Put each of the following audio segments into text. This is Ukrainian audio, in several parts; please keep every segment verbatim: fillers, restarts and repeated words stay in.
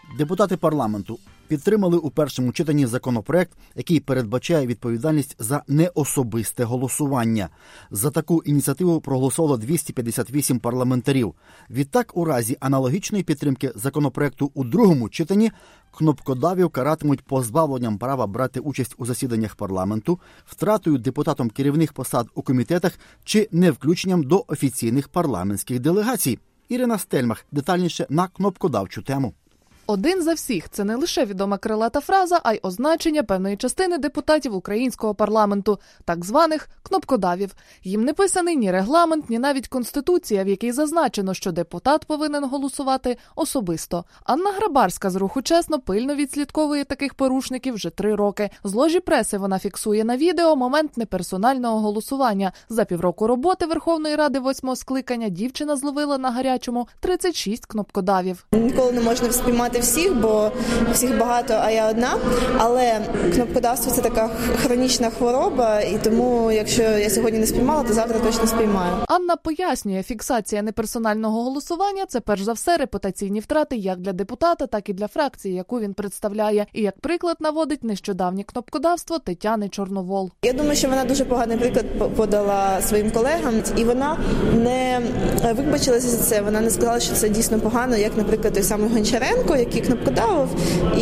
Депутати парламенту підтримали у першому читанні законопроект, який передбачає відповідальність за неособисте голосування. За таку ініціативу проголосувало двісті п'ятдесят вісім парламентарів. Відтак, у разі аналогічної підтримки законопроекту у другому читанні, кнопкодавів каратимуть позбавленням права брати участь у засіданнях парламенту, втратою депутатом керівних посад у комітетах чи невключенням до офіційних парламентських делегацій. Ірина Стельмах детальніше на кнопкодавчу тему. Один за всіх – це не лише відома крилата фраза, а й означення певної частини депутатів українського парламенту, так званих кнопкодавів. Їм не писаний ні регламент, ні навіть Конституція, в якій зазначено, що депутат повинен голосувати особисто. Анна Грабарська з руху «Чесно» пильно відслідковує таких порушників вже три роки. З ложі преси вона фіксує на відео момент неперсонального голосування. За півроку роботи Верховної Ради восьмого скликання дівчина зловила на гарячому тридцять шість кнопкодавів. Ніколи не можна спіймати всіх, бо всіх багато, а я одна. Але кнопкодавство – це така хронічна хвороба, і тому, якщо я сьогодні не спіймала, то завтра точно спіймаю. Анна пояснює, фіксація неперсонального голосування – це перш за все репутаційні втрати як для депутата, так і для фракції, яку він представляє. І як приклад наводить нещодавнє кнопкодавство Тетяни Чорновол. Я думаю, що вона дуже поганий приклад подала своїм колегам, і вона не вибачилася за це, вона не сказала, що це дійсно погано, як, наприклад, той самий Гончаренко, який кнопкодавив,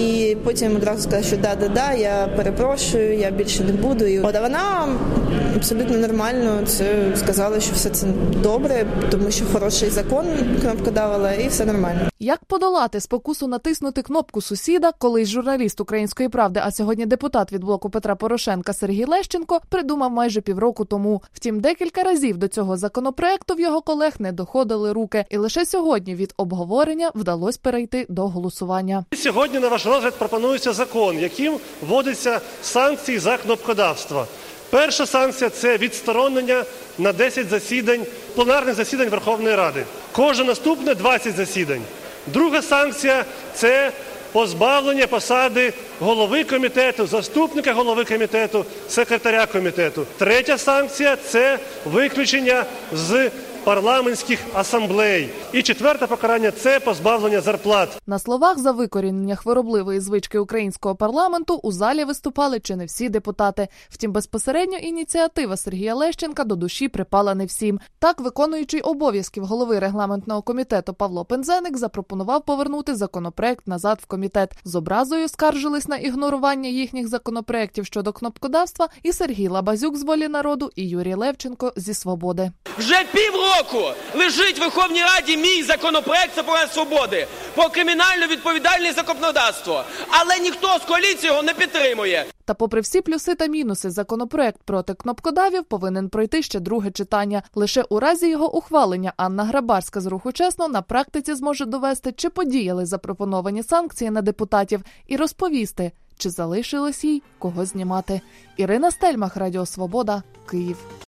і потім одразу сказав, що да-да-да, я перепрошую, я більше не буду. І от, а вона абсолютно нормально це сказала, що все це добре, тому що хороший закон кнопкодавила, і все нормально. Як подолати спокусу натиснути кнопку сусіда, колись журналіст «Української правди», а сьогодні депутат від блоку Петра Порошенка Сергій Лещенко придумав майже півроку тому. Втім, декілька разів до цього законопроекту в його колег не доходили руки. І лише сьогодні від обговорення вдалося перейти до голосування. Сьогодні на ваш розгляд пропонується закон, яким вводяться санкції за кнопкодавство. Перша санкція – це відсторонення на десять засідань, пленарних засідань Верховної Ради. Кожне наступне – двадцять засідань. Друга санкція – це позбавлення посади голови комітету, заступника голови комітету, секретаря комітету. Третя санкція – це виключення з парламентських асамблей. І четверте покарання – це позбавлення зарплат. На словах за викорінення хворобливої звички українського парламенту у залі виступали чи не всі депутати. Втім, безпосередньо ініціатива Сергія Лещенка до душі припала не всім. Так, виконуючий обов'язків голови регламентного комітету Павло Пинзеник запропонував повернути законопроект назад в комітет. З образою скаржились на ігнорування їхніх законопроектів щодо кнопкодавства і Сергій Лабазюк з «Волі народу», і Юрій Левченко зі «Свободи». Вже півроку лежить в Верховній Раді мій законопроект «Це проти свободи» про кримінальну відповідальність за кнопкодавство. Але ніхто з коаліції його не підтримує. Та попри всі плюси та мінуси, законопроект проти кнопкодавів повинен пройти ще друге читання. Лише у разі його ухвалення Анна Грабарська з руху «Чесно» на практиці зможе довести, чи подіяли запропоновані санкції на депутатів, і розповісти, чи залишилось їй кого знімати. Ірина Стельмах, Радіо Свобода, Київ.